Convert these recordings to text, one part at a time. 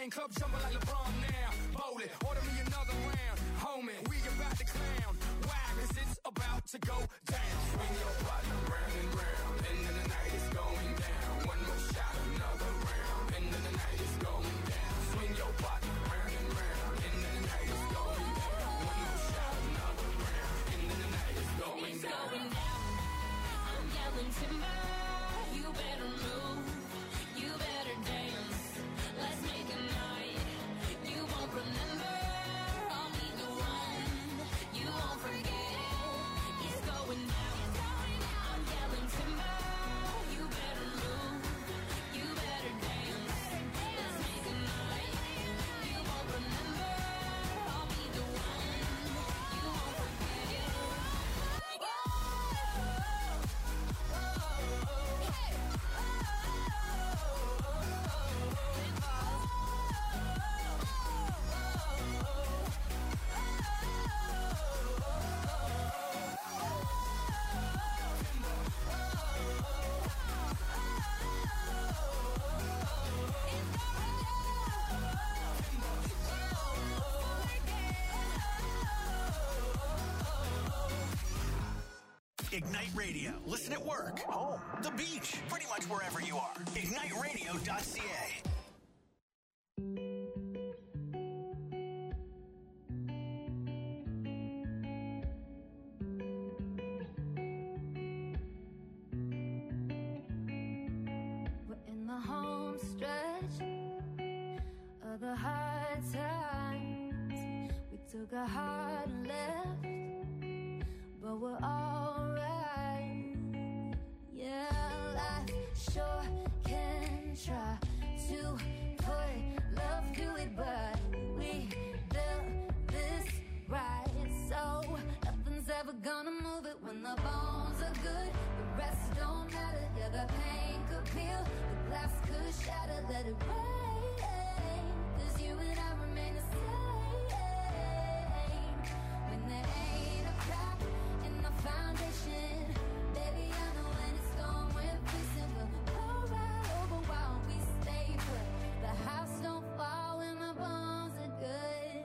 Playing club jumping like LeBron now. Bowl it, order me another round. Homie, we about to clown. Why? Cause it's about to go down. Swing your partner round and round. End of the night is going down. One more shot, another round. End of the night is going down. Swing your partner round and round. End of the night is going down. One more shot, another round. End of the night is going down. It's going down. I'm yelling timber. You better move. You better dance. Let's make a night. You won't remember. I'll be the one. You won't forget. It's going down. I'm yelling timber. You better move. You better dance. Let's make a night. You won't remember. I'll be the one. You won't forget. Ignite Radio. Listen at work, home, the beach, pretty much wherever you are. IgniteRadio.ca. We're in the home stretch of the hard times. We took a hard left, but we're alright. Yeah, life sure can try to put love through it, but we built this right, so nothing's ever gonna move it. When the bones are good, the rest don't matter. Yeah, the pain could peel, the glass could shatter. Let it rain, 'cause you and I remain the same. When there ain't a crack in the foundation, baby, I know when it's gone, we're fixing. We'll go right over while we stay put. The house don't fall when the bones are good.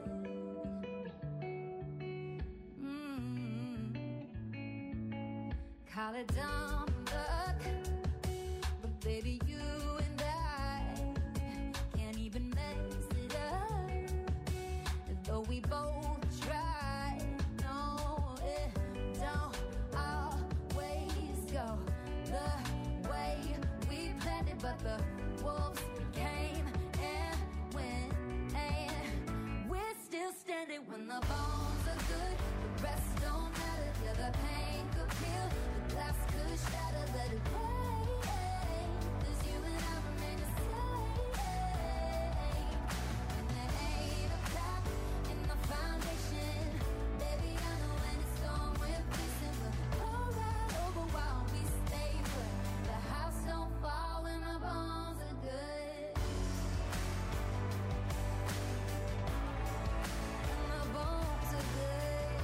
Call it dumb luck, but baby, you and I can't even mess it up. Though we both try, no, it don't always go the way we planned it. But the wolves came and went, and we're still standing. When the bones are good, the rest don't matter. Yeah, the pain could peel, the glass could shatter. Let it rain, 'cause you and I remain the same. And there ain't a crack in the foundation, baby, I know when it's gone, we're fixing. We'll go right over while we stay put. The house don't fall when the bones are good. And the bones are good.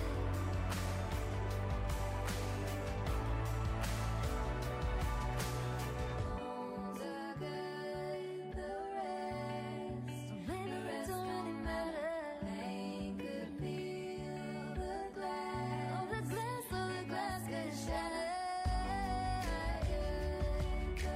Bones are good, the rest don't really matter. Pain could peel the glass. Oh, the glass could shatter. The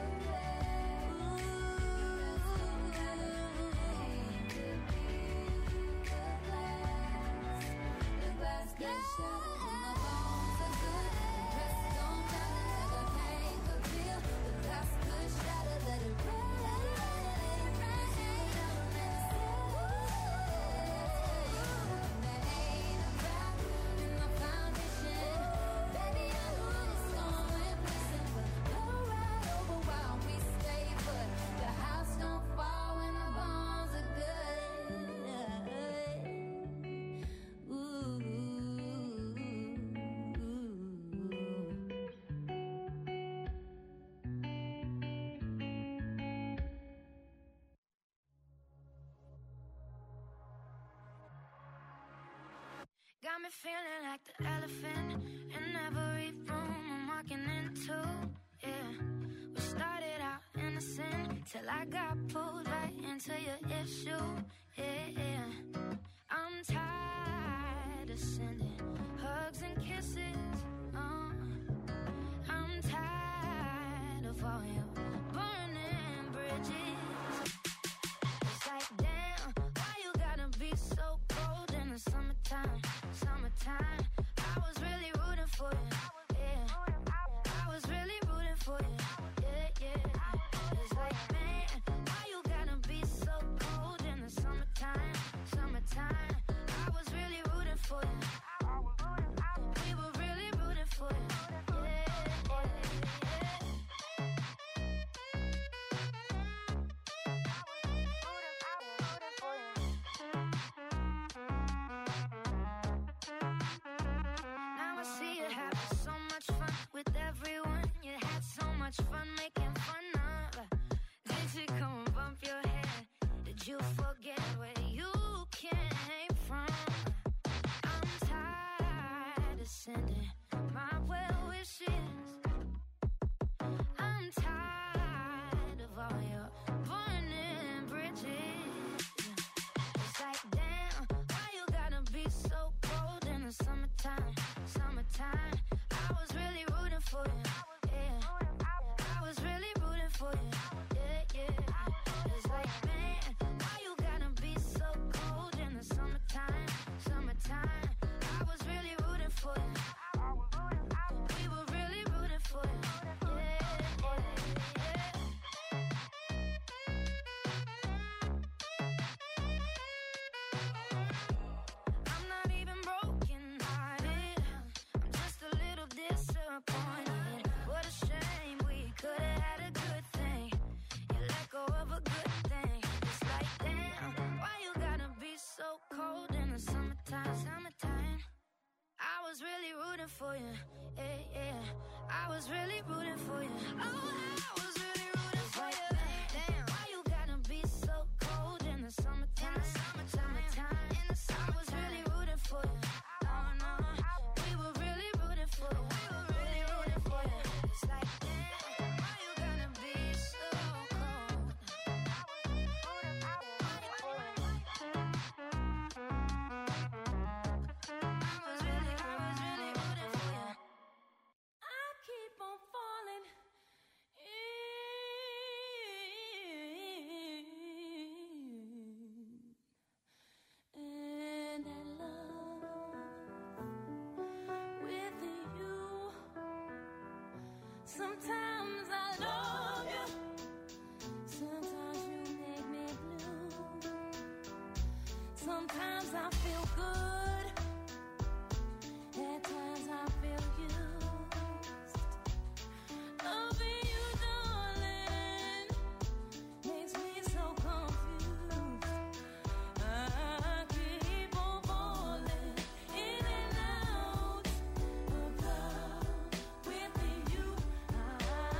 glass could shatter. And the bones are good, the rest don't matter. The pain could peel, the glass could shatter. Let it rain, there ain't a crack in the foundation, baby, I know when it's gone, we're fixing. We'll go right over while we stay put. The house don't fall when the bones are good. Ooh. Got me feeling like the elephant in every room I'm walking into. Yeah, we started out in innocent till I got pulled right into your issue. Yeah. I'm tired of sending hugs and kisses. I'm tired of all your burning bridges. It's like, damn, why you gotta be so cold in the summertime? Summertime, I was really rooting for you. Yeah, I was really rooting for you. Yeah. It's like, man, why you gotta be so cold in the summertime? Summertime, I was really rooting for you. We were really rooting for you. Now I see you having so much fun with everyone. You had so much fun making fun of. Did you come and bump your head? Did you forget where you came from? I'm tired of sending my well wishes. I'm tired of all your burning bridges. It's like, damn, why you gotta be so cold in the summertime? Summertime, I was really rooting for you. Yeah, I was really rooting for you. Yeah. It's like, man, why you gotta be so cold in the summertime? Summertime, I was really rooting for you. We were really rooting for you. I'm not even broken hearted. I'm just a little disappointed. What a shame, we could have had a good thing. You let go of a good thing. It's like, damn, why you gotta be so cold in the summertime? Summertime, I was really rooting for you. Yeah. I was really rooting for you. Oh, I was really rooting for you. Damn, why you gotta be so cold in the summertime? Summertime, in the summer, I was really rooting for you. Oh no, we were really rooting for you. We were really rooting for you. It's like, damn, why you gotta be so cold? I was really rooting for you. I keep on falling in and I love with you. Sometimes I love you, sometimes you make me blue. Sometimes I feel good, at times I feel used. Loving you, darling, makes me so confused. I keep on falling in and out of love with you. I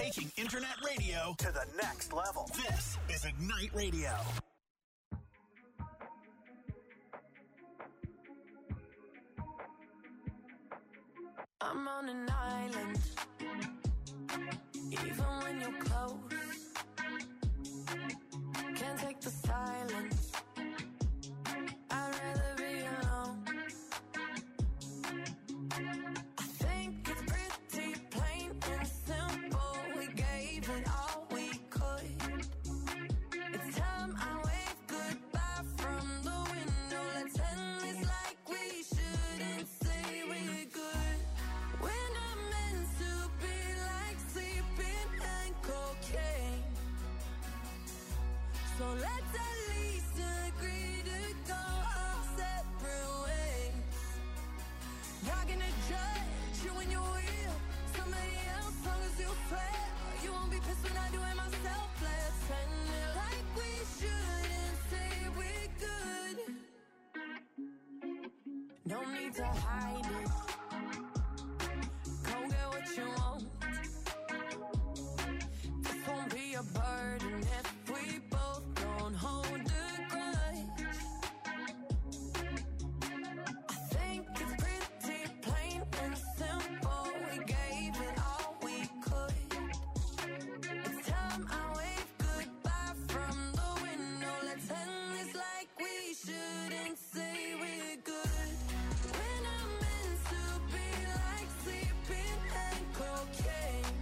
taking internet radio to the next level. This is Ignite Radio. I'm on an island, even when you're close. Can't take the silence, I'd rather be alone. I think it's pretty plain and simple, we gave it all we could. It's time I wave goodbye from the window. Let's end this like we shouldn't say we're good. We're not meant to be like sleeping and cocaine. So let's at least agree to go our separate ways. Not gonna judge you when you're real. Somebody else, long as you fair. You won't be pissed when I do it myself. Let's end it like we shouldn't say we're good. No need to hide it. Go get what you want. This won't be a burden if we both don't hold a grudge. I think it's pretty plain and simple, we gave it all we could. It's time I wave goodbye from the window. Let's end this like we shouldn't say we're good. We're not meant to be like sleeping and cocaine.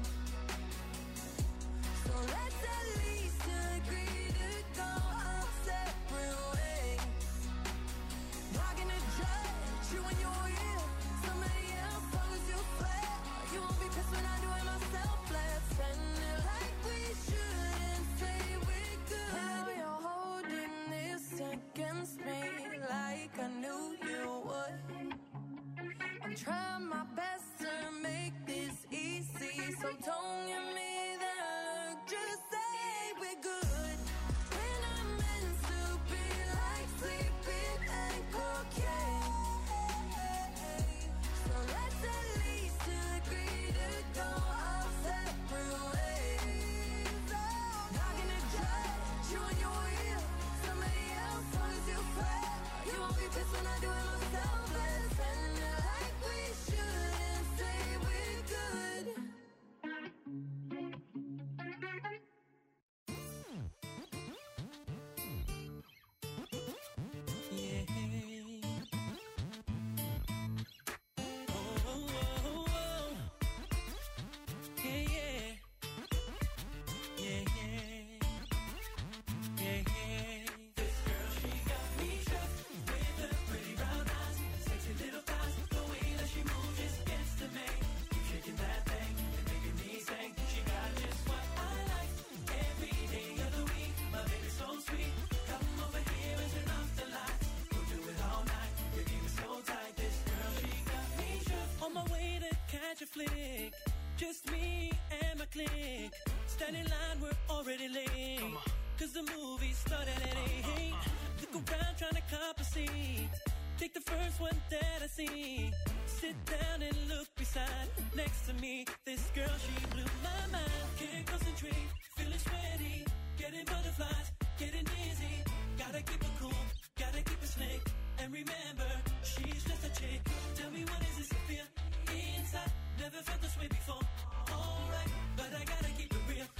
So let's at least agree to go our separate ways. Not gonna judge you when you're real. Somebody else, long as you fair. You won't be pissed when I do it myself. Let's end it like we shouldn't say we're good. Now you're holding this against me like I knew you would. I'm trying my best to make this easy, so don't give me that look, just say we're good. We're not meant to be like sleeping and cocaine. So let's at least agree to go our separate ways. Not gonna judge you when you're real. Somebody else, long as you fair. You won't be pissed when I do it myself. Let's end it like we shouldn't say we're good. On my way to catch a flick, just me and my clique. Standing in line, we're already late. Cause the movie started at 8. Look around trying to cop a seat. Take the first one that I see. Sit down and look beside. Next to me, this girl, she blew my mind. Can't concentrate, feeling sweaty. Getting butterflies, getting dizzy. Gotta keep it cool, gotta keep it slick. And remember, she's just a chick. Tell me what is this I feel inside? Never felt this way before. Alright, but I gotta keep it real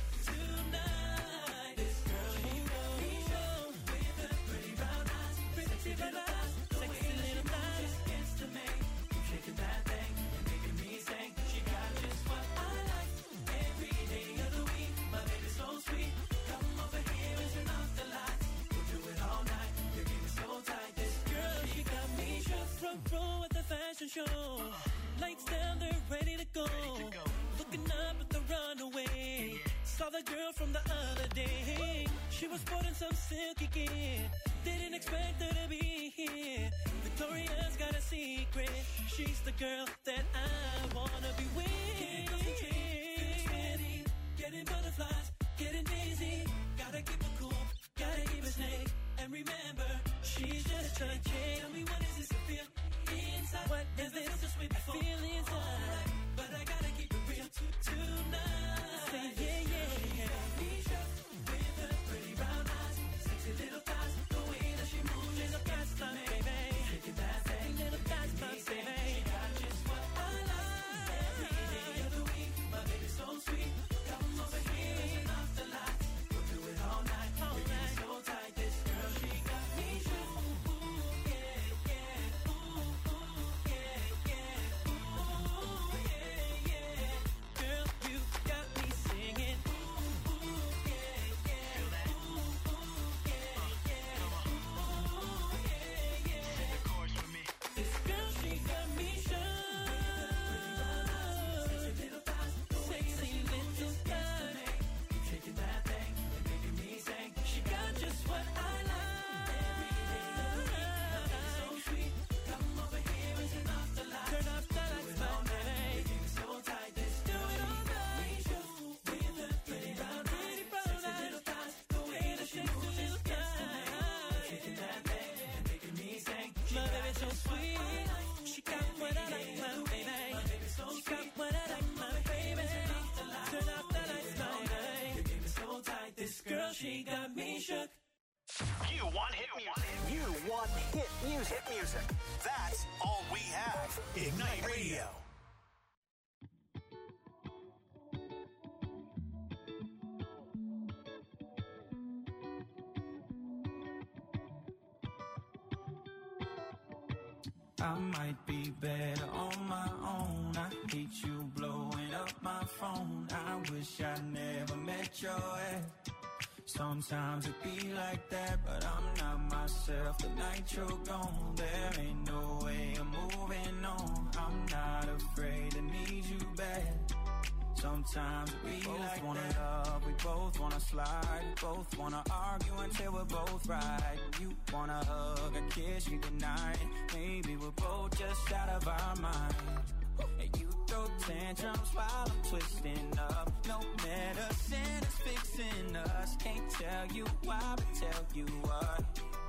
tonight. This girl, she got me shook with her pretty brown eyes, sexy little thighs, sexy little thighs. Gets to me, keep shaking that thing and making me sing. She got just what I like every day of the week. My baby's so sweet. Come over here and turn off the lights. We'll do it all night. Your game is so tight. This girl, she got me shook. Front row at the fashion show. Lights down, they're ready to go. Looking up at the runaway. Saw the girl from the other day. She was sporting some silky gear. Didn't expect her to be here. Victoria's got a secret. She's the girl that I wanna be with. Can't concentrate, feeling sweaty. Getting butterflies, getting dizzy. Gotta keep it cool, gotta keep it slick. And remember, she's just a chick. Tell me what is this I feel inside? What is this? I feel inside, but I gotta keep it real tonight. Say want hit music. You want hit music. Hit music. That's all we have. Ignite Radio. I might be better on my own. I hate you blowing up my phone. I wish I never met your ex. Sometimes it be like that, but I'm not myself. The night you're gone, there ain't no way I'm moving on. I'm not afraid to need you back. Sometimes we both like wanna that. Love, we both wanna slide, we both wanna argue until we're both right. You wanna hug and kiss you goodnight. Maybe we're both just out of our mind. And you throw tantrums while I'm twisting up. No medicine is fixing us. Can't tell you why, but tell you what.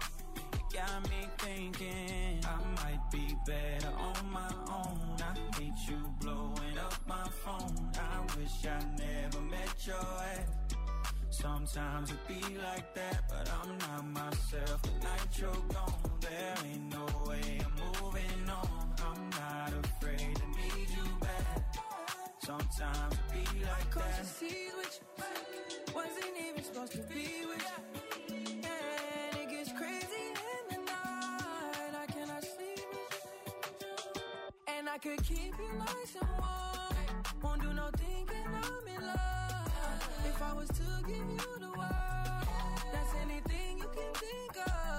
You got me thinking I might be better on my own. I hate you blowing up my phone. I wish I never met your ex. Sometimes it be like that, but I'm not myself. The night you're gone, there ain't no way I'm moving on. I'm not afraid to need you back. Sometimes it be like that. Cause you see what you wasn't even supposed to be with you. And it gets crazy in the night. I cannot sleep with you. And I could keep you nice and warm. Won't do no thinking I'm in love. If I was to give you the world, that's anything you can think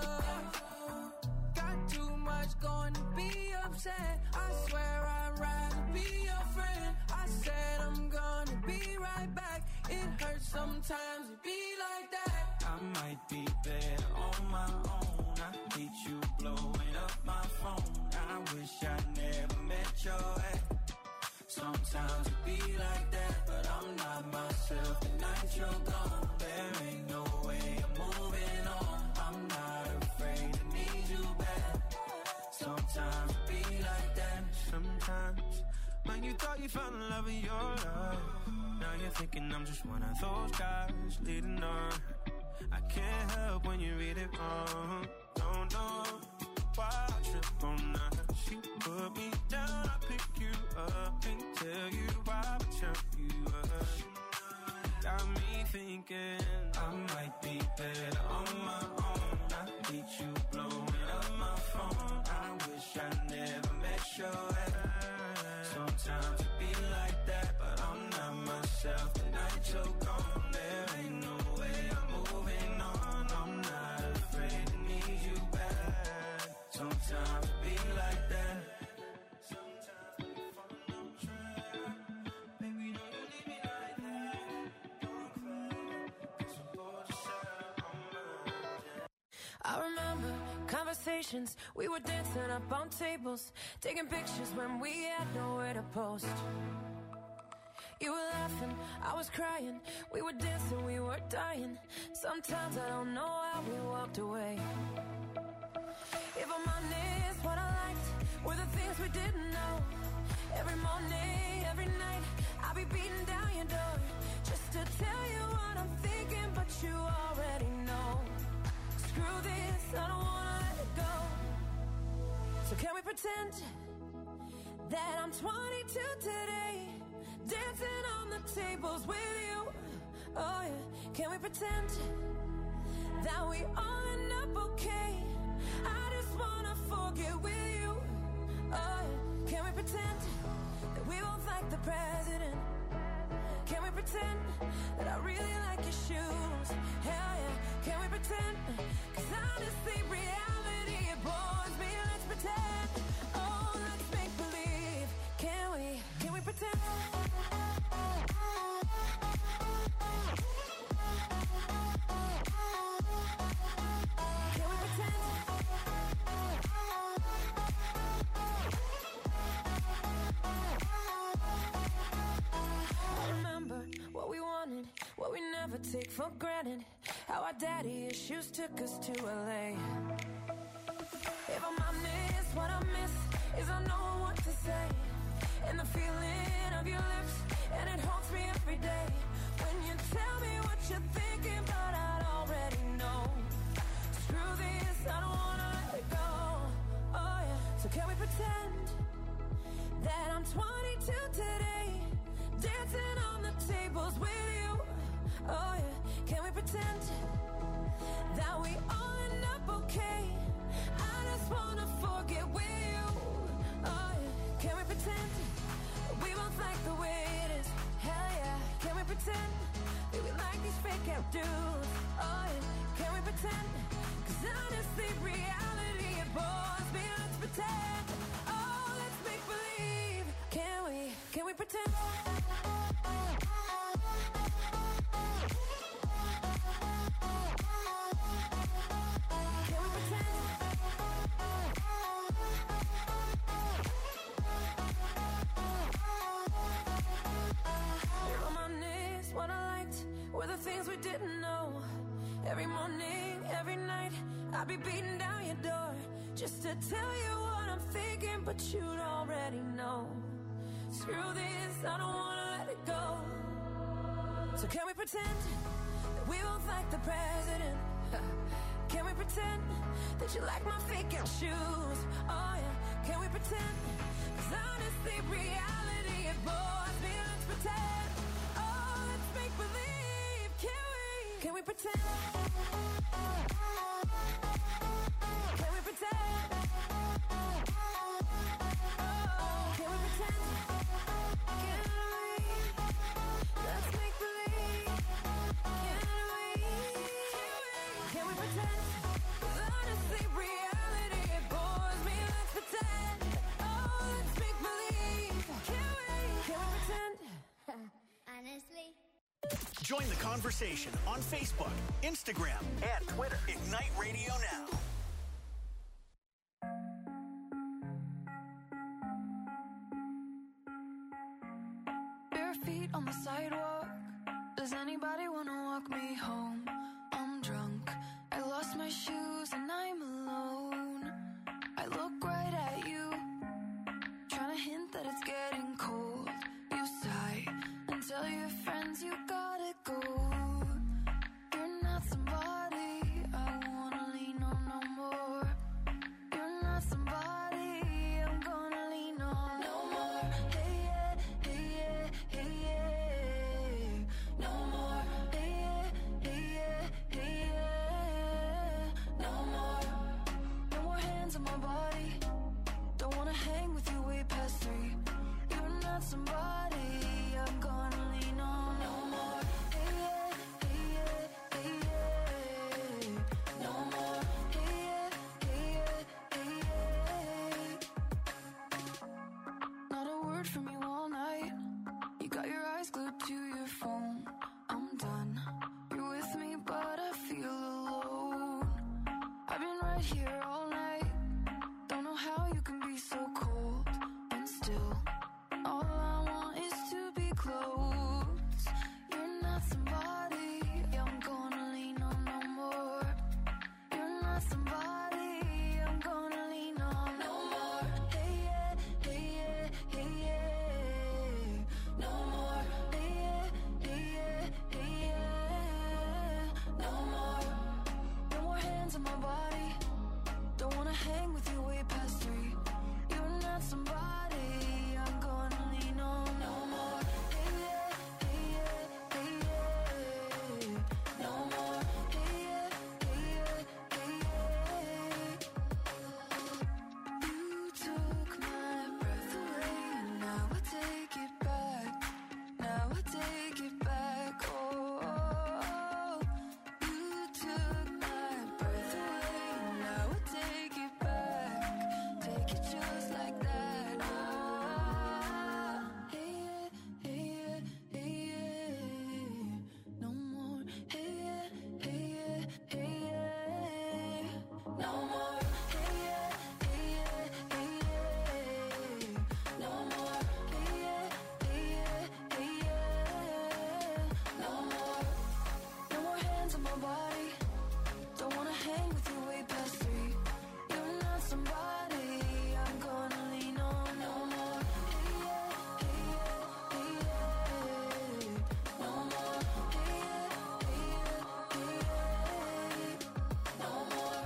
of. Got too much going to be upset. I swear I'd rather be your friend. I said I'm gonna be right back. It hurts sometimes to be like that. I might be better on my own. I hate you blowing up my phone. I wish I never met your ex. Sometimes it be like that, but I'm not myself. The night you're gone, there ain't no way I'm moving on. I'm not afraid to need you back. Sometimes it be like that. Sometimes when you thought you found the love of your life, now you're thinking I'm just one of those guys leading on. I can't help when you read it wrong. Don't know why I trip on that. She put me down, I pick you up and tell you why I turn you up. Got me thinking I might be better on my own. I hate you blowing up my phone. I wish I never met your ex. Sometimes it be like that, but I'm not myself. The night you're gone, there ain't no way I'm moving on. I'm not afraid to need you back. Sometimes it be like that. Sometimes when you fall on track, baby, don't you leave me like that. Don't cry, 'cause we're both just out on mine. I remember conversations, we were dancing up on tables, taking pictures when we had nowhere to post. You were laughing, I was crying, we were dancing, we were dying. Sometimes I don't know how we walked away. If I'm honest, what I liked were the things we didn't know. Every morning, every night, I'll be beating down your door just to tell you what I'm thinking, but you already know. Screw this, I don't wanna let it go. So can we pretend that I'm 22 today, dancing on the tables with you? Oh yeah, can we pretend that we all end up okay? I just wanna forget with you. Oh yeah, can we pretend that we both like the president? Can we pretend that I really like your shoes? Hell yeah, can we pretend? 'Cause honestly, reality, it bores me. Let's pretend. Oh, let's make believe. Can we pretend? Can we pretend? I remember what we wanted, what we never take for granted. How our daddy issues took us to LA. If I'm honest, what I miss is I know what to say. And the feeling of your lips, and it haunts me every day. When you tell me what you're thinking, but I'd already know. Screw fake out dudes. Oh yeah, can we pretend? 'Cause honestly, reality it bores me. Let's pretend. Oh, let's make believe. Can we pretend? What I liked were the things we didn't know. Every morning, every night, I'd be beating down your door just to tell you what I'm thinking, but you'd already know. Screw this, I don't wanna let it go. So can we pretend that we both like the president? Can we pretend that you like my fake out shoes? Oh yeah, can we pretend? 'Cause honestly, reality it bores me. Let's pretend. Make believe, can we pretend? Can we pretend? Oh, can we pretend? Can we? Let's make believe. Can we pretend? 'Cause honestly, reality it bores me. Let's pretend. Oh, let's make believe. Can we pretend? Honestly. Join the conversation on Facebook, Instagram, and Twitter. Ignite Radio Now. Bare feet on the sidewalk. Does anybody wanna walk me home? I'm drunk. I lost my shoes and I'm alone. I look right at you, trying to hint that it's getting cold. You sigh and tell your friends you gotta go. You're not somebody I wanna lean on no more. You're not somebody I'm gonna lean on no more. Hey yeah, hey yeah, hey yeah. No more. Hey yeah, hey yeah, hey yeah. No more. No more hands on my body. Don't wanna hang with you way past 3. You're not somebody I'm gonna lean on no more. Hey yeah, hey yeah, hey yeah. No more. Hey yeah, hey yeah, hey yeah. Not a word from you all night. You got your eyes glued to your phone. I'm done. You're with me, but I feel alone. I've been right here all night. Don't know how you can be so cold and still. All I want is to be close. You're not somebody I'm gonna lean on no more. You're not somebody I'm gonna lean on no more. Hey yeah, hey yeah, hey yeah. No more. Hey yeah, hey yeah, hey yeah. No more. No more hands on my body. Don't wanna hang with you way past 3. You're not somebody I'm gonna lean on no more. Hey yeah, hey yeah, hey yeah. No more. Hey yeah, hey yeah, hey yeah. You took my breath away, and now I take it back. Now I take it back. Oh, you took my breath away, and now I take it back. Take it just like that. Oh, hey yeah, hey yeah, hey yeah. No more. Hey yeah, hey yeah, hey yeah. No more. Hey yeah, hey yeah, hey yeah. No more. Hey yeah, hey yeah, hey yeah. No more. No more hands on my body. Don't wanna hang with you way past 3. You're not somebody I'm gonna lean on no more. Hey yeah, hey yeah, hey yeah. No more. Hey yeah, hey yeah, hey yeah. No more.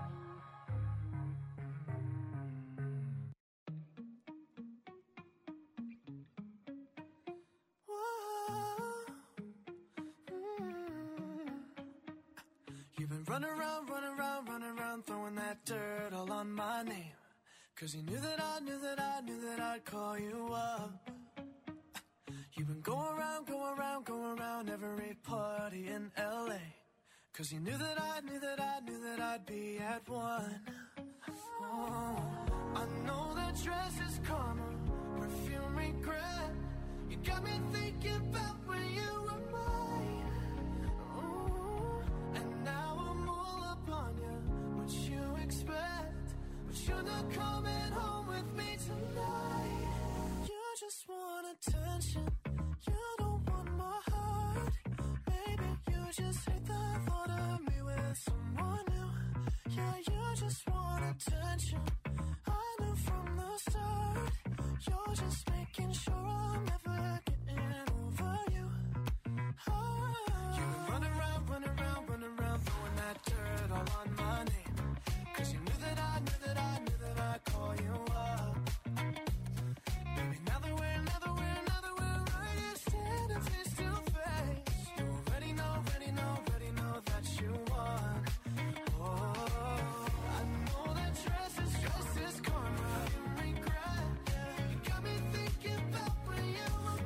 You've been running around, throwing that dirt all on my name. 'Cause you knew that I'd call you up. You've been going around down every party in LA. Cause you knew that I'd be at one. Oh, I know that dress is karma, perfume regret. You got me thinking about when you were mine. Oh, and now I'm all up on you. What you expect? But you're not coming home with me tonight. You just want attention. You don't want my heart. Maybe you just hate the thought of me with someone new. Yeah, you just want attention. I knew from the start. You're just making sure I'm never getting over you. Oh, you run around, throwing that dirt all on my name. Cause you knew that I'd call you up. Baby, now that we're right here standing face to face. You already know that you won. Oh, I know that dress is karma, regret. You got me thinking about when you were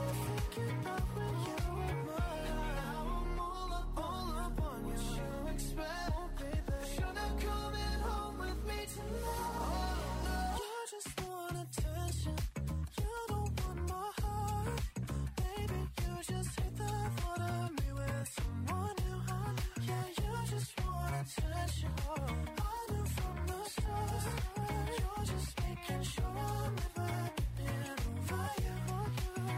mine. Now I'm all up on you. What you expect, baby? You're not coming home with me tonight. You just want attention. You don't want my heart. Baby, you just hate the thought of me with someone new. Yeah, you just want attention. I knew from the start. You're just making sure I'm never getting over you. What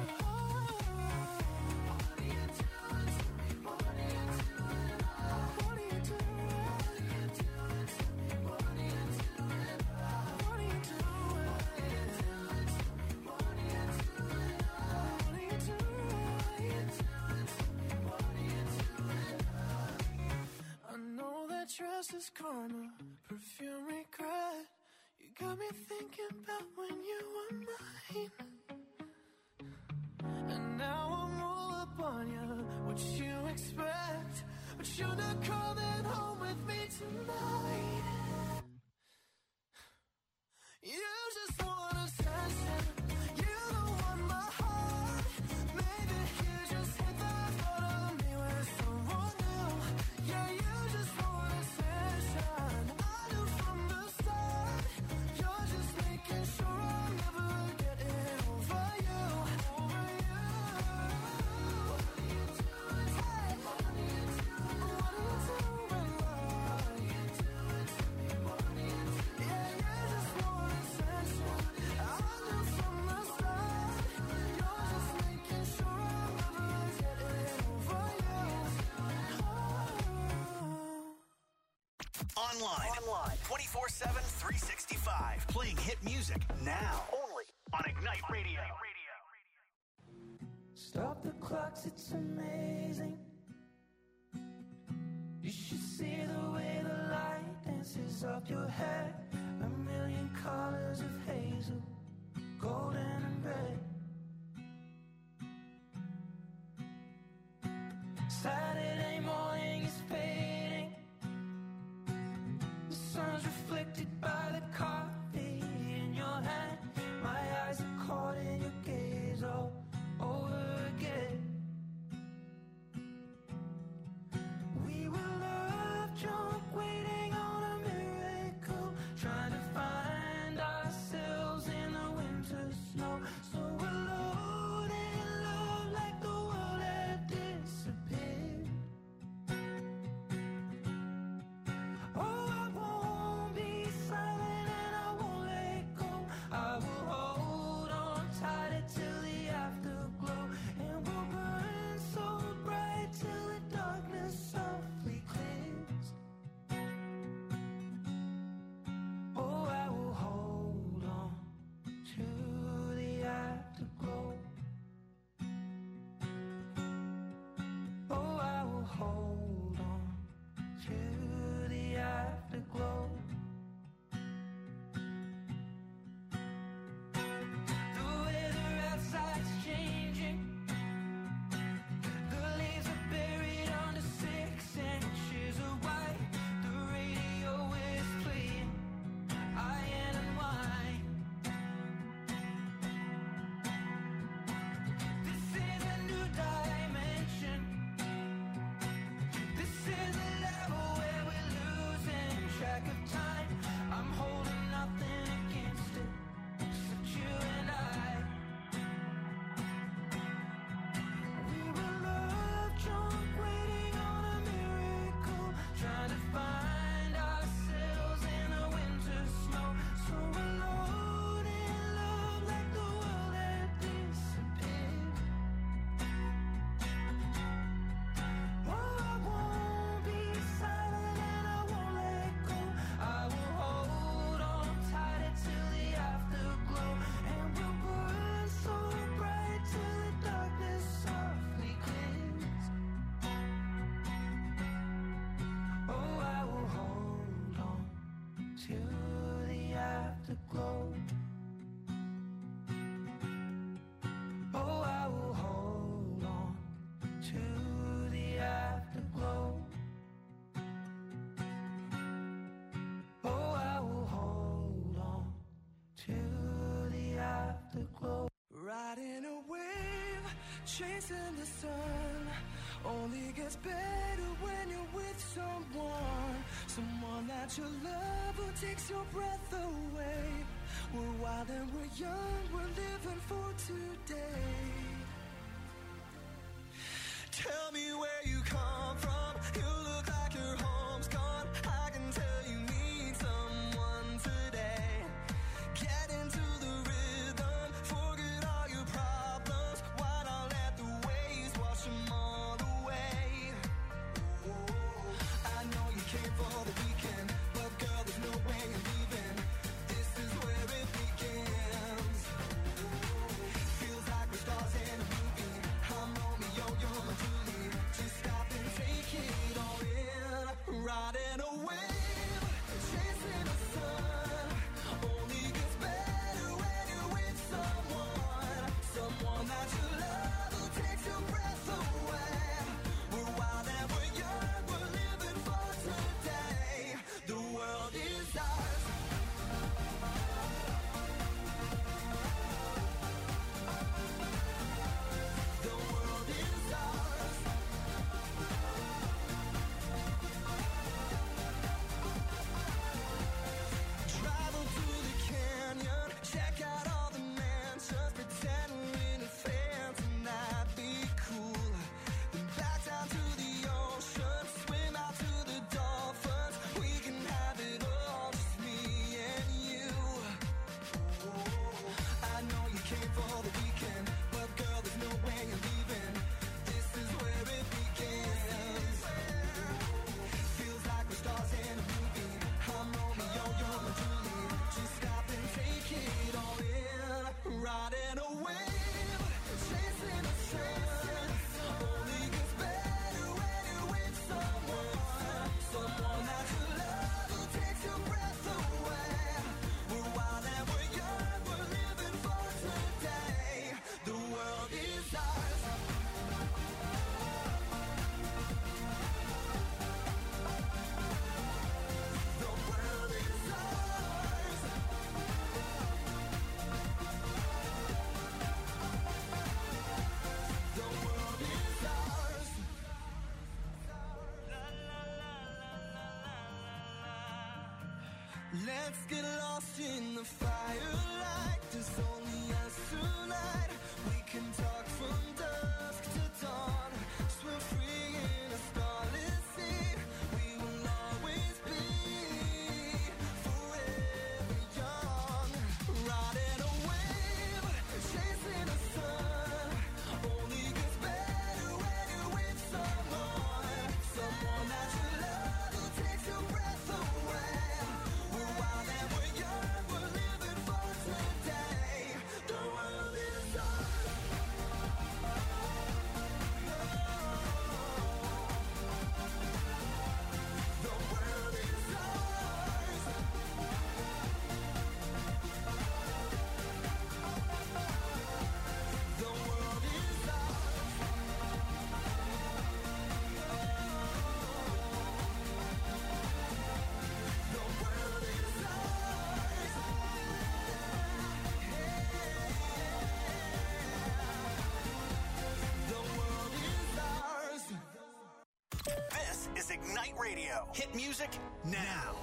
are you doing to me? What are you doing? What are you doing? To me? What are you doing? What are you doing? What are you doing? What are you doing? I know that dress is karma, perfume regret. You got me thinking about when you were mine. And now I'm all up on you. What you expect? But you're not coming home with me tonight. You just want attention. You don't want my heart. Maybe you just hate the thought of me with someone new. Yeah, you just want attention. I knew from the start. You're just making sure I'm never getting over you. Over you. What are you doing? Hey, what are you doing? What are you doing? What are you doing to me? What are you doing? Yeah, you just want attention. I knew from the start. You're just making sure I'm never getting over you. Online. 24/7, 365. Playing hit music now. Only on Ignite Radio. Stop the clocks, it's amazing. You should see the way the light dances up your head. A million colors of hazel, golden and red. Saturday morning is fading. The sun's reflected by the coffee in your hand. My eyes are caught in your gaze all over again. We were love drunk, waiting on a miracle, trying to find ourselves in the winter snow. So alone in love, like the world had disappeared. to the afterglow. Oh, I will hold on to the afterglow. Oh, I will hold on to the afterglow. Riding a wave, chasing the sun, only gets better when you're with someone. Someone that you love who takes your breath away. We're wild and we're young, we're living for today. Tell me where you come from, you look like your home's gone. I can tell you need someone today. Get into the rhythm, forget all your problems. Why not let the waves wash them all away? I know you came for the weekend, but girl, there's no way you're leaving. This is where it begins. Feels like we're stars in a movie. I'm Romeo, you're my Julie. Just stop and take it all in. Riding a wave, chasing the sun. Only gets better when you're with someone. Someone that you love who takes your breath away. We're wild and we're young, we're living for today. The world is ours. The world is ours. Travel to the canyon, check out all the mansions, pretend we're in a fans and that'd be cool. Then back down to the ocean, swim out to the dolphins. We can have it all, just me and you. I know you came for the weekend, but girl, there's no way you're leaving. This is where it begins. Feels like we're stars in a movie. I'm Romeo, you're my Julie. Just stop and take it all in. Riding a wave, chasing the sun. Only gets better when you're with someone. Someone that you love who takes your breath away. We're wild and we're young, we're living for today. The world is ours. The world is ours. The world is ours. Let's get lost in the firelight. There's only us tonight. We can talk from dusk to dawn. Swim free in a starless sea. We will always be forever young. Riding a wave, chasing the sun. Only gets better when you're with someone. Someone that you love who takes your breath away. We're wild and we're young, we're living for today. The world is ours. The world is ours. The world is ours. The world is ours. The world is ours. This is Ignite Radio. Hit music now.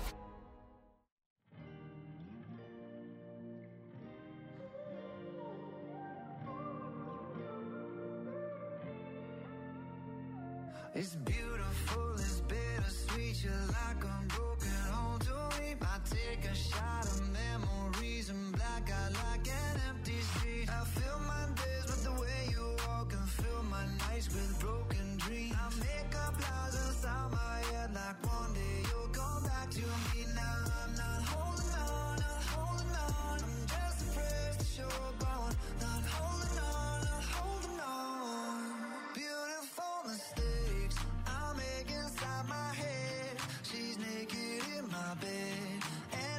It's beautiful, it's bittersweet. You're like a broken home to me. I take a shot of memories and black out like an empty street. I fill my days with the way you walk and fill my nights with broken dreams. I make up lies inside my head like one day you'll come back to me. Now I'm not holding on, not holding on. I'm just afraid that you're gone. Not holding on, not holding on. Beautiful mistakes I make inside my head. She's naked in my bed and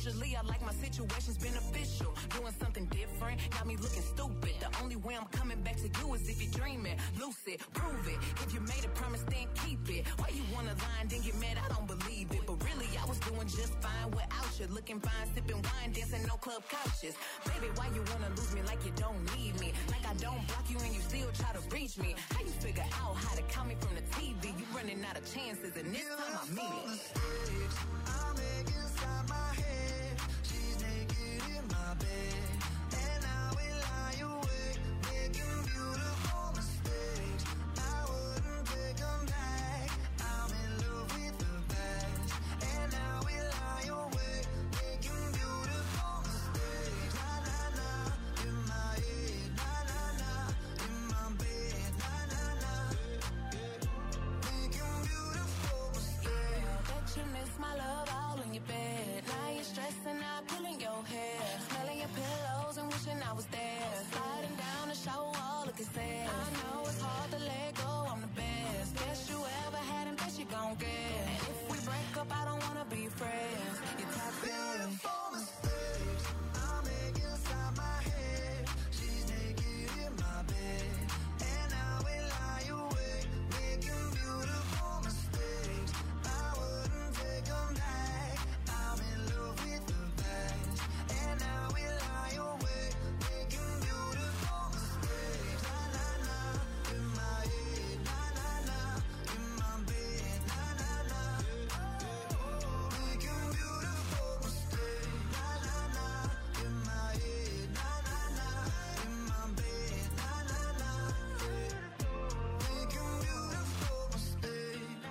Usually I like my situations beneficial. Doing something different got me looking stupid. The only way I'm coming back to you is if you're dreaming. Lucid, prove it. If you made a promise, then keep it. Why you wanna lie and then get mad? I don't believe it. But really, I was doing just fine without you. Looking fine, sipping wine, dancing no club couches. Baby, why you wanna lose me like you don't need me? Like I don't block you and you still try to reach me. How you figure out how to count me from the TV? You running out of chances and this time I mean it. I make inside my head. She's naked in my bed, and I will lie awake, making beautiful mistakes. I wouldn't take them back. I'm in love with the best, and I will lie awake, making beautiful mistakes. Na na na, in my head, na na na, in my bed, na na na, making beautiful mistakes. Bet you miss my love all in your bed. Now you're stressing out, pulling your hair, smelling your pillows and wishing I was there. Sliding down the shower wall, looking sad. I know it's hard to let go, I'm the best. Best you ever had and best you gon' get. And if we break up, I don't wanna be friends. You're toxic. Beautiful mistakes I make inside my head. She's naked in my bed, and I will lie awake, making beautiful mistakes. I wouldn't take them back. I'm in love with the best, and I will lie awake, making beautiful mistakes. Na na na, in my head, na na na, in my bed, na na na, making beautiful mistakes. Na na na, in my head, na na na, in my bed, na na na, making beautiful mistakes.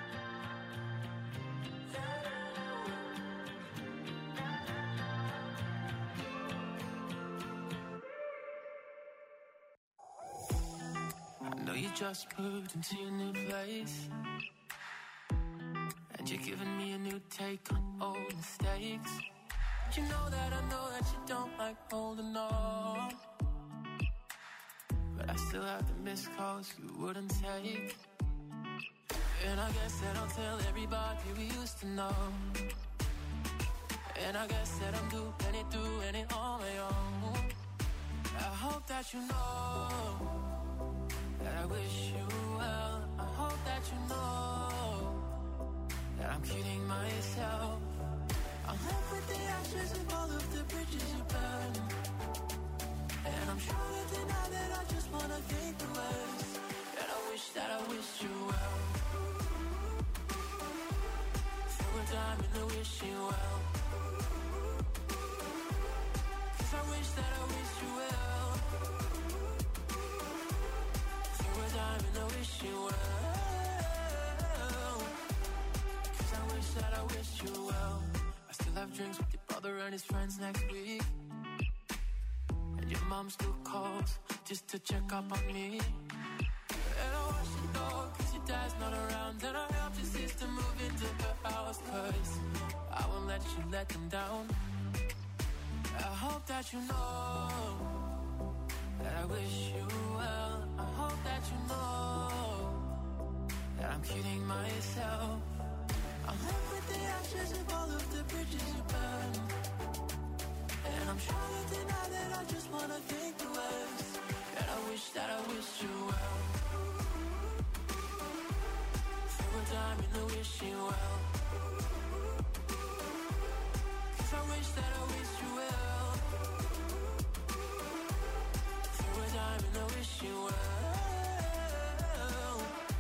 I know you just moved into your new place, and you're giving me a new take on old mistakes. But you know that you don't like holding on. But I still have the missed calls you wouldn't take. And I guess that I'll tell everybody we used to know. And I guess that I'm doing it on my own. I hope that you know that I wish you well. I hope that you know that I'm kidding myself. I'm left with the ashes of all of the bridges you burned, and I'm trying to deny that I just wanna think the worst. And I wish that I wished you well. Throw a dime in the wishing well, 'cause I wish that I wished you well. Throw a dime in the wishing well, 'cause I wish that I wished you well. I still have drinks with your brother and his friends next week, and your mom still calls just to check up on me. And I watch the dog 'cause your dad's not around, and I helped your sister move into her house 'cause I won't let you let them down. I hope that you know that I wish you well. I hope that you know that I'm kidding myself. I'm left with the ashes of all of the bridges you burned, and I'm trying to deny that I just wanna think the worst. And I wish that I wished you well. Throw a dime in the wishing well, 'cause I wish that I wished you well. Throw a dime in the wishing well.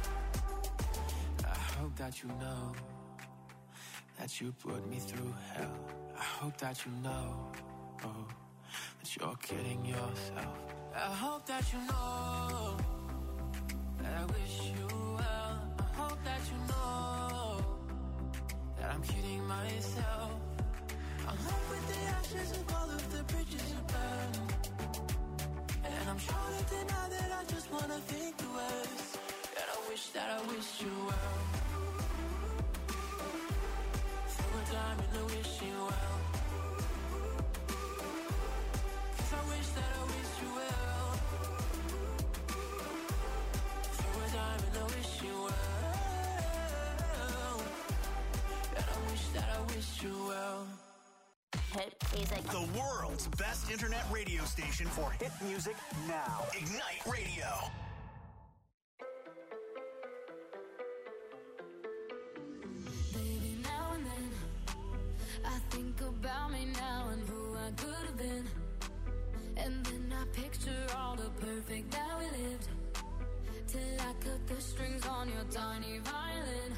I hope that you know that you put me through hell. I hope that you know, oh, that you're kidding yourself. I hope that you know that I wish you well. I hope that you know that I'm kidding myself. I'm left with the ashes of all of the bridges you burned, and I'm trying to deny that I just wanna think the worst. And I wish that I wished you well. Throw a dime in the wishing well, 'cause I wish that I wished you well. Throw a dime in the wishing well, and I wish that I wished you well. Hit music. The world's best internet radio station for hit music now. Ignite Radio. Baby, now and then I think about me now and who I could have been. And then I picture all the perfect that we lived, till I cut the strings on your tiny violin.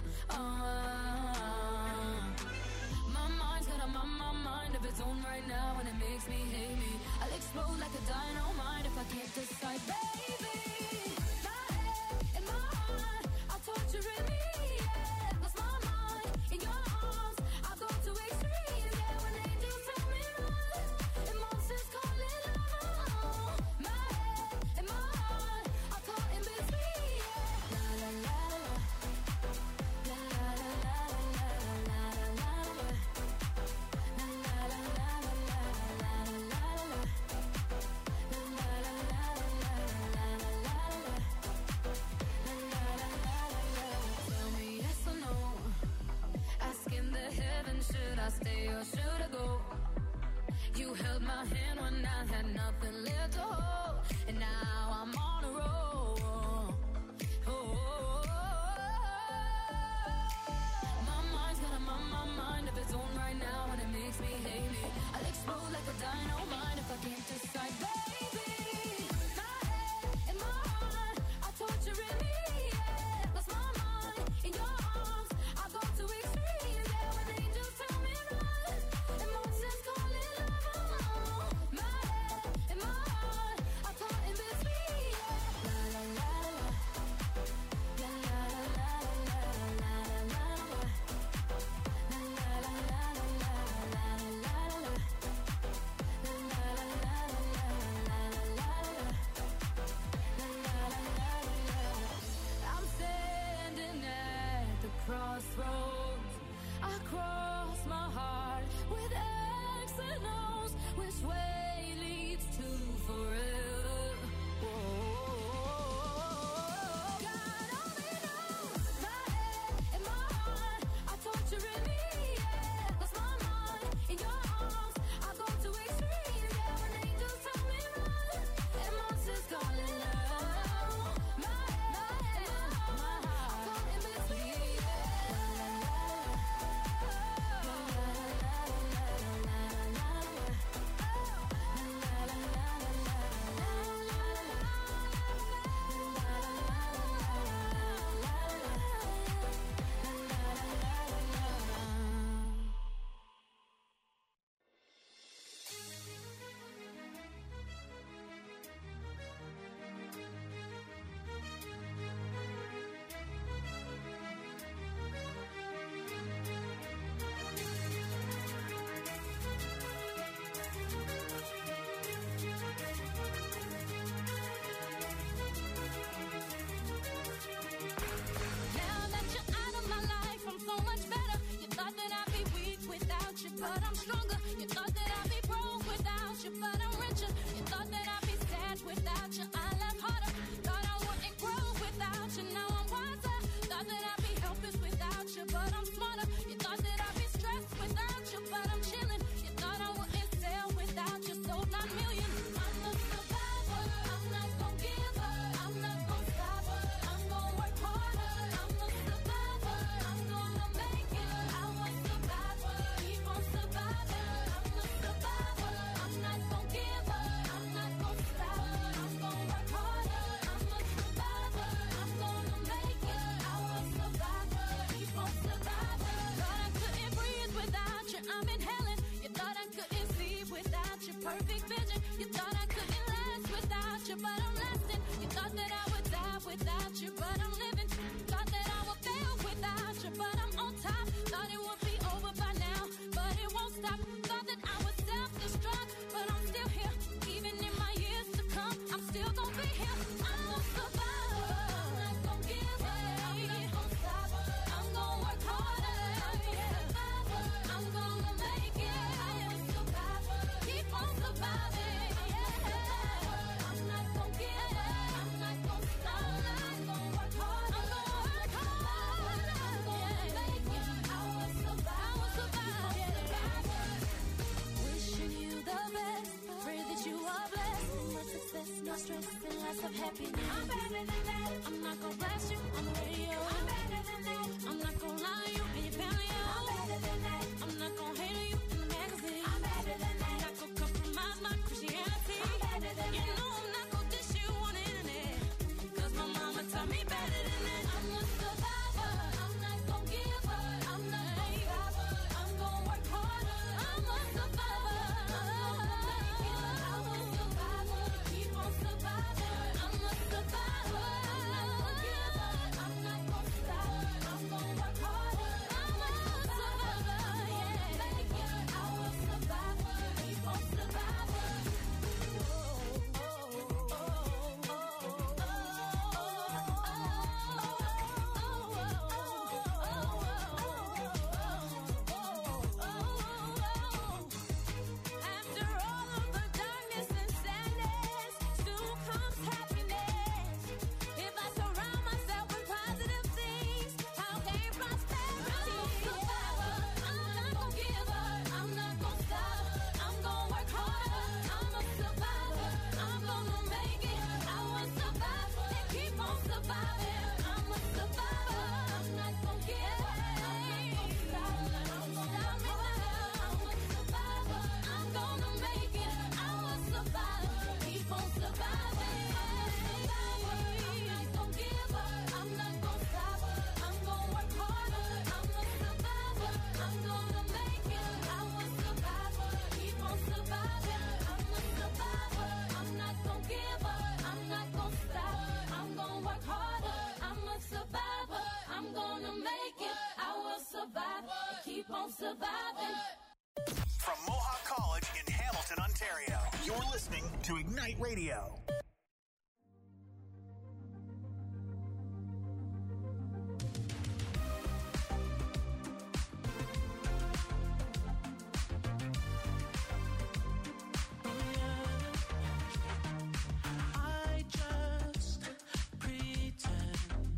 My mind's got a mind of its own right now, and it makes me hate me. I'll explode like a dynamite if I can't decide, baby. My head and my heart are torturing me. Yeah, lost my mind in your arms. I go to extremes. Yeah, when angels tell me run, and monsters call it love. My head and my heart are caught in between. Yeah, la la la la, la la la la la la la la. Should I stay or should I go? You held my hand when I had nothing left to hold, and now I'm on a roll. My mind's got a mind of its own right now, and it makes me hate me. I'll explode like a dynamite if I can't decide, baby. My head and my heart are torturing me. Yeah, lost my mind in your arms. I go to extremes. Yeah, when angels tell me run, and monsters call it love. My head and my heart are caught in between. Yeah, la la la la, la la la la la la la la. I'm standing at the crossroads. I cross my heart with X and O's. Which way leads to forever? God only knows. My head and my heart are torturing me. Yeah, lost my mind in your arms. I go to extremes. Yeah, when angels tell me run, and monsters call it love. My head and my heart are caught in between. Now that you're out of my life, I'm so much better. You thought that I'd be weak without you, but I'm stronger. You thought that I'd be broke without you, but I'm richer. You thought that I'd be sad without you, I laugh harder. Thought I wouldn't grow without you, now I'm wiser. Thought that I'd be helpless without you, but I'm smarter. You thought that I'd be stressed without you, but I'm chilling. You thought I wouldn't sell without you, sold 9 million. I'm a survivor, I'm not gonna give up, I'm not gonna stop, I'm gonna work harder. I'm a survivor, I'm gonna make it. I was survivor, keep on surviving. I'm a survivor, I'm not gonna give up, I'm not gonna stop, I'm gonna work harder. I'm a survivor, I'm gonna make it. I was survivor, keep on surviving. Thought I couldn't breathe without you, I'm inhaling. You thought I couldn't sleep without your perfect vision. You thought I couldn't last without you, but I'm lasting. You thought that I would die without you, but I'm living. Thought that I would fail without you, but I'm on top. Thought it would be over by now, but it won't stop. Thought that I would self-destruct, but I'm still here. Even in my years to come, I'm still gonna be here. I'm a survivor, I'm not gonna give up, I'm not gonna stop. I'm gonna work harder. I'm a survivor, I'm gonna make it. I am a survivor, keep on surviving. I'm not gonna give up, I'm not gonna stop. I'm gonna work harder. opinion. I'm better than that. I'm not gonna blast you on the radio. I'm better than that. I'm not gonna lie to you and your family. I'm better than that. I'm not gonna hate on you in the magazine. I'm better than that. I'm not gonna compromise my Christianity. I'm better than that. You know I'm not gonna dish you on the internet. Cause my mama taught me better than that. I'm a survivor. I'm not gonna give up. I'm not gonna stop. I'm gonna work harder. I'm a survivor. I'm gonna make it. I'm a survivor. Keep on surviving. I'm a survivor. I'm not gonna give up. I'm not gonna stop. I'm gonna work harder. I'm a survivor. Yeah, make it. I will survive. Keep on surviving. After all of the darkness and sadness, soon comes happiness. If I surround myself with positive things, I'll gain prosperity. I'm a survivor. I'm not gonna give up. I'm not gonna stop. I'm gonna work harder. I'm a survivor. I'm gonna make it. I will survive and keep on surviving. I'm a survivor. I'm not gonna give up. I'm not gonna stop. I'm gonna stop me now. I'm a survivor. I'm gonna make it. I will survive. Keep on surviving. I'm not gonna give up. I'm not gonna stop. I'm gonna work harder. I'm a survivor. I'm gonna make it. I will survive. Keep on surviving. I'm a survivor. I'm not gonna give up. I'm not gonna stop. I'm gonna work harder. I'm a survivor. I'm gonna make it. I will survive. Keep on surviving. From Mohawk College in Hamilton, Ontario, you're listening to Ignite Radio. I just pretend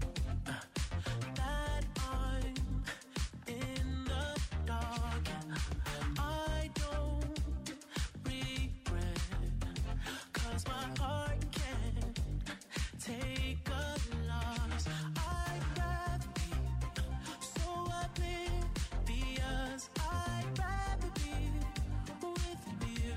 that I'm in the dark. I don't regret, 'cause my heart can't take a loss. I'd rather be so oblivious. I'd rather be with you.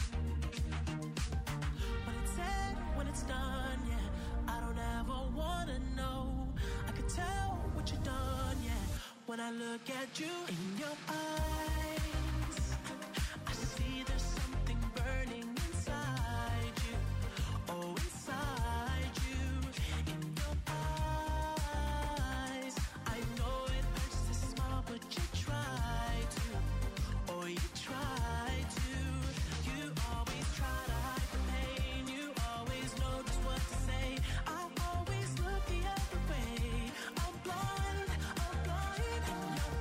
When it's said, when it's done, yeah, I don't ever wanna know. I could tell what you've done, yeah. When I look at you in your eyes, I see there's something burning inside you. Oh, inside you, in your eyes. I know it hurts to smile, but you try to. Oh, you try to. You always try to hide the pain. You always know just what to say. I always look the other way. I'm blind in your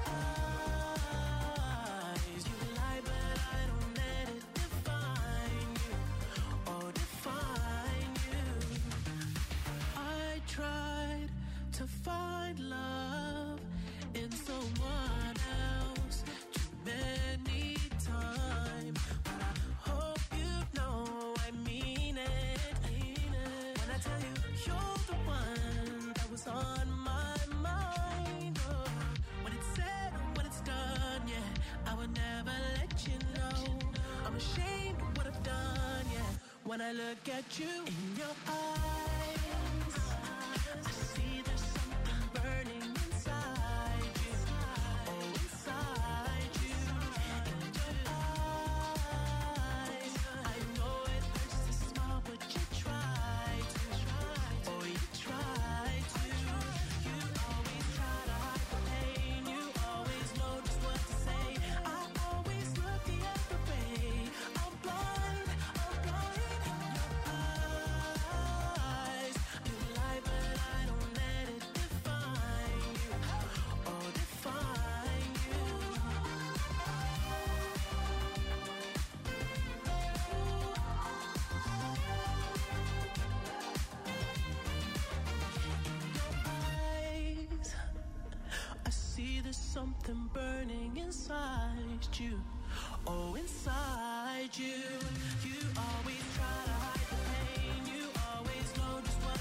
eyes. You lie, but I don't let it define you. Oh, define you. I tried to find love in someone else too many times, but I hope you know I mean it. When I tell you you're the one that was on my mind. Oh, when it's said, when it's done, yeah, I would never let you know. I'm ashamed of what I've done, yeah. When I look at you in your eyes, I see there's something burning inside you. Oh, inside you, in your eyes. I know it hurts to smile, but you try to. Oh, you try to. You always try to hide the pain. You always know just what to say. I always look the other way. I'm blind in your eyes. You lie, but I don't let it define you. Oh, define you. Eyes, I see there's something burning inside you. Oh, inside you. You always try to hide the pain. You always know just what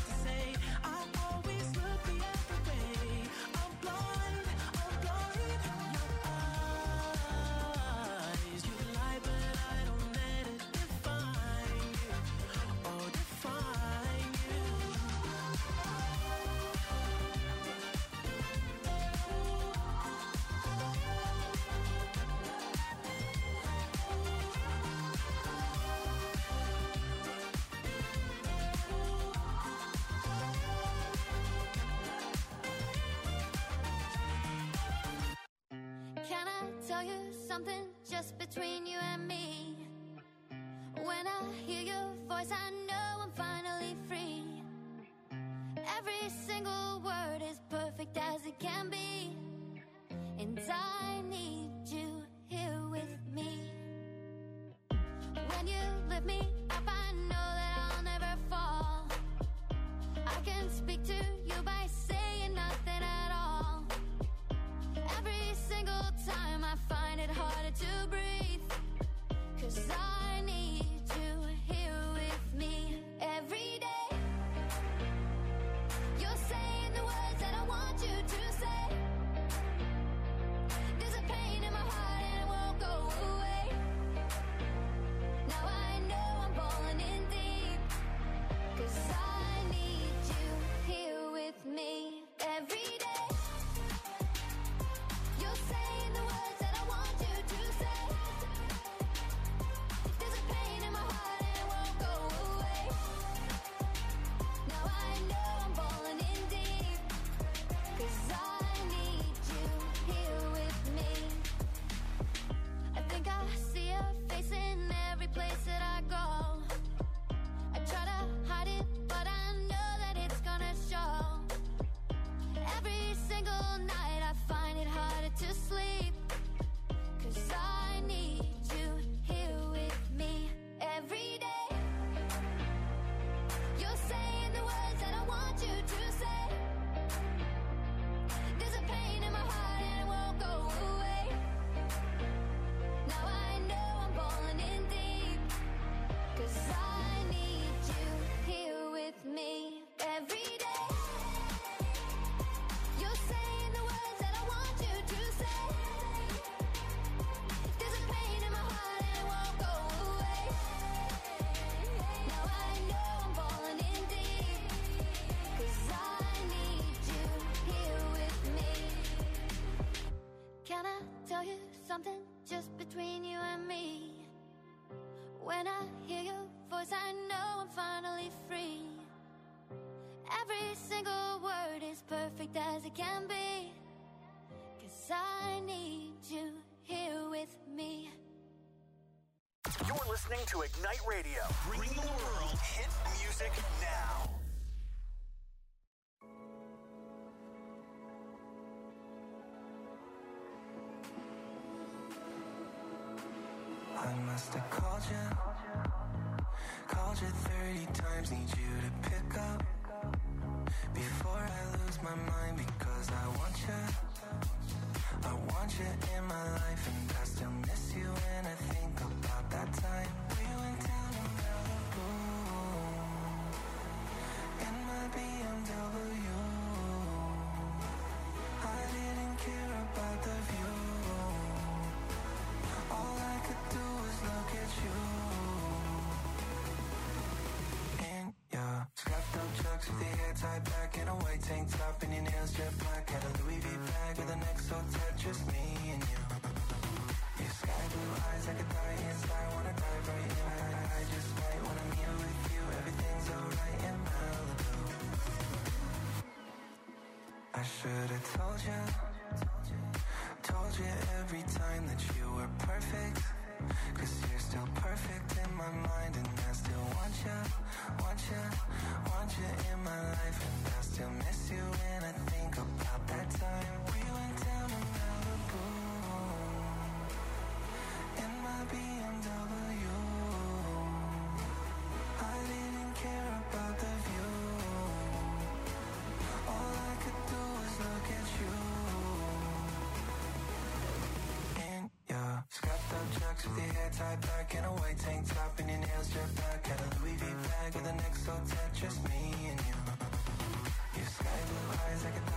tell you something just between you and me? When I hear your voice, I know I'm finally free. Every single word is perfect as it can be, and I need you here with me. When you lift me up, I know that I'll never fall. I can speak to you by saying nothing at all. Every single time I find it harder to breathe, 'cause I need you here with me every day. You're saying the words that I want you to say. There's a pain in my heart and it won't go away. Now I know I'm falling in deep, 'cause I need you here with me every day. You're saying the words that I want you to say. There's a pain in my heart and it won't go away. Now I know I'm falling in deep, 'cause I need you here with me. I think I see your face in every place that I go. I try to hide it, but I know that it's gonna show. Every single night I find it harder to sleep, 'cause I need you here with me every day. You're saying the words that I want you to say. There's a pain in my heart and it won't go away. Now I know I'm falling in deep, 'cause I need you here with me every day. You're saying the words that I want you to say. There's a pain in my heart and it won't go away. Now I know I'm falling in deep, 'cause I need you here with me. Can I tell you something just between you and me? When I hear your voice, I know I'm finally free. Every single word is perfect as it can be, 'cause I need you here with me. You're listening to Ignite Radio, bringing the world hit music now. I must have called you 30 times, need you to pick up before I lose my mind, because I want you in my life, and I still miss you when I think about that time we went down to Malibu in my BMW. I didn't care about the view. All I could do was look at you. In your strapped up chucks with your hair tied back in a white tank top and your nails jet black. Had a Louis V bag with an XO tat, just me and you. Your sky blue eyes like a die inside, wanna dive right in. I just might when I'm here with you. Everything's alright in Malibu. I should've told you every time that you were perfect, 'cause you're still perfect in my mind, and I still want you in my life, and I still miss you when I think about that time we went down to Malibu in my BMW. I didn't care about the view. All I could do was look at you. Yeah, strapped up chucks with your hair tied back in a white tank top and your nails jet black. Had a Louis V bag with an XO tat, just me and you. Your sky blue eyes like a